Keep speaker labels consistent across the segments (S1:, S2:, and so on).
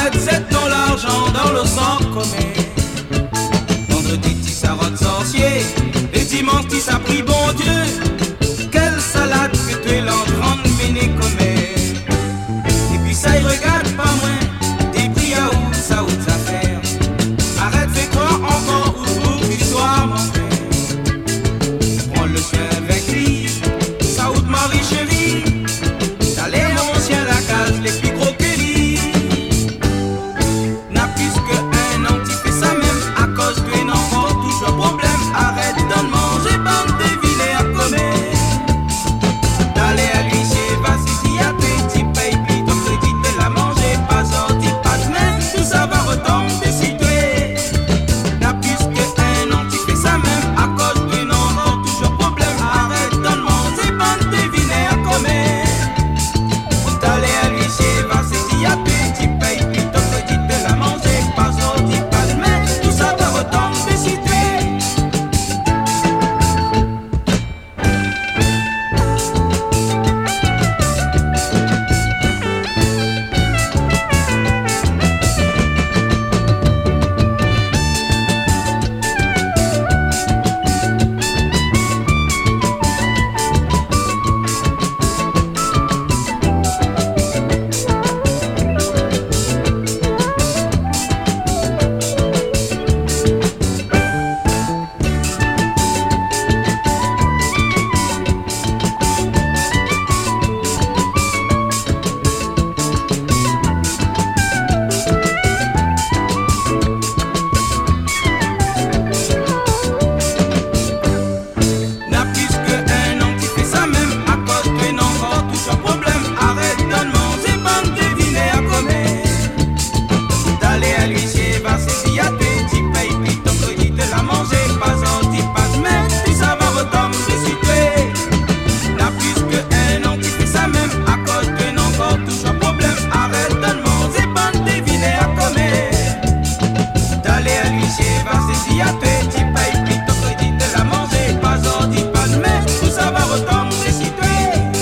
S1: arrête, c'est ton l'argent dans le sang commun. Vendredi, tu sarotes sorcier, et dimanche, tu s'as pris bon Dieu. Quelle salade que tu es l'entrant de mener comme. Et puis ça, il regarde pas moins, des prix à où ça faire. Arrête, fais quoi encore ou pour du soir, mon frère. Prends le chien avec lui, ça ou Marie chérie. T'as l'air mon chien la case, les plus gros que lui. N'a plus que un an, tu fais ça même à cause de un enfant, toujours problème. Arrête d'en manger, bande de vilains à commettre. D'aller à lui chez Vassili à petit paye, puis ton crédit de la manger, pas sorti, pas de main, tout ça va retomber si tu es. N'a plus que un an, tu fais ça même à cause de un enfant, toujours problème. Arrête d'en manger, bande de vilains à commettre. D'aller à lui chez Vassili à petit paye, puis ton crédit de la manger, pas sorti, pas de main, tout ça va retomber si tu es. N'a plus que un an, tu fais ça même à cause de un enfant, toujours problème. Arrête d'en manger, bande de vilains à commettre. D'aller à lui chez Vassili à petit paye, puis ton crédit de la manger, pas sorti, pas de main, tout ça va retomber si tu es. N'a plus que un an, tu fais ça même à cause de un enfant, toujours problème. Arrête d'en manger, bande de vilains à commettre. D'aller à lui chez Vassili à petit paye, puis ton crédit de la manger, pas sorti, pas de main, tout ça va retomber si tu es.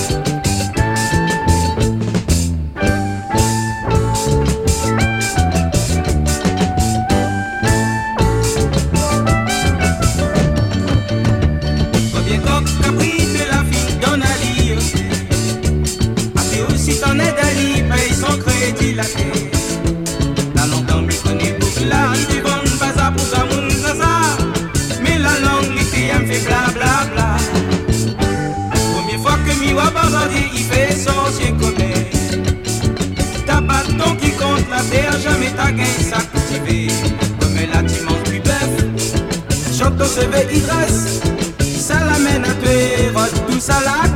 S1: Combien coq capri de la fille donne à lire. Après aussi t'en es d'Ali, paye son crédit la tête. La longtemps m'y connaît pour la du bon baza pour Gamoun Zaza. Mais la langue l'été elle me fait bla bla bla. Première fois que mi wa bazadi, il fait son chien commun. T'as pas de ton qui compte la terre, jamais t'as gagné ça cultivé. Comme là tu manges du bœuf, chante au CV, il dresse. Ça l'amène à tuer, rôde tout ça là